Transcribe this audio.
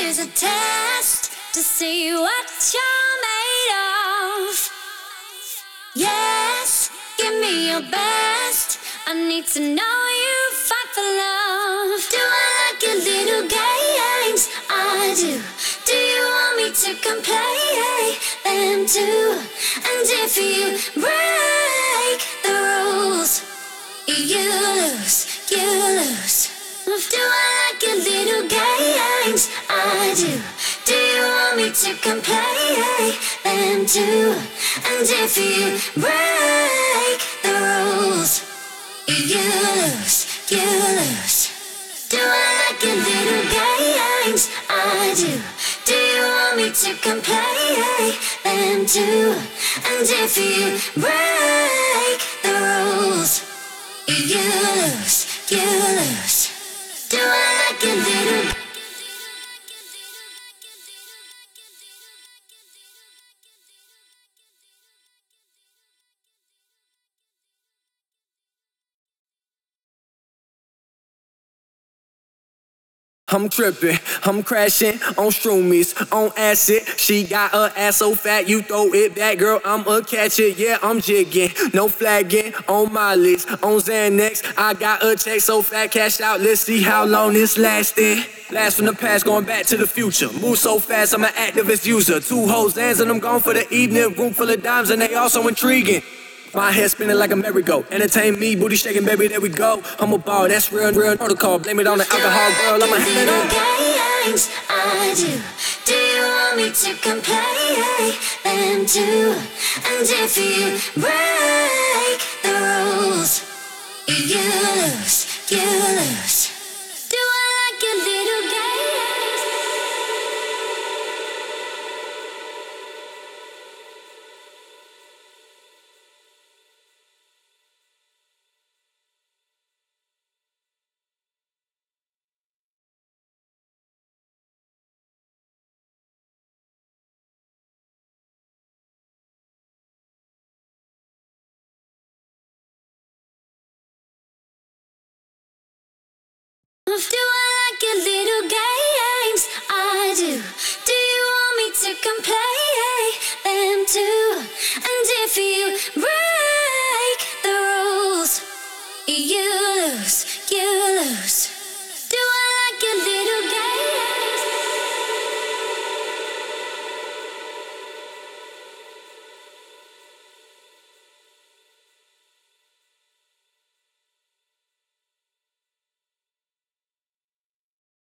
is a test to see what you're made of. Yes, give me your best. I need to know you fight for love. Do I like your little games? I do. Do you want me to come play them too? And if you break the rules, you lose, you lose. Do I like your little games? I do. Do you want me to come play them too? And if you break the rules, you lose, you lose. Do I like your little games? I do. Do you want me to come play them too? And if you break the rules, you lose, you lose. Do I like your little? I'm tripping, I'm crashing on shroomies, on acid. She got her ass so fat, you throw it back, girl, I'ma catch it. Yeah, I'm jigging, no flagging, on my list, on Xanax. I got a check so fat, cashed out, let's see how long this lasting. Blast from the past, going back to the future. Move so fast, I'm an activist user. 2 hoes hands and I'm gone for the evening. Room full of dimes and they all so intriguing. My head spinning like a merry-go. Entertain me, booty shaking, baby, there we go. I'm a ball, that's real, real protocol. Blame it on the alcohol, girl, I'ma hand it on. Games, I do. Do you want me to come play them too? And if you break the rules, you lose, you lose.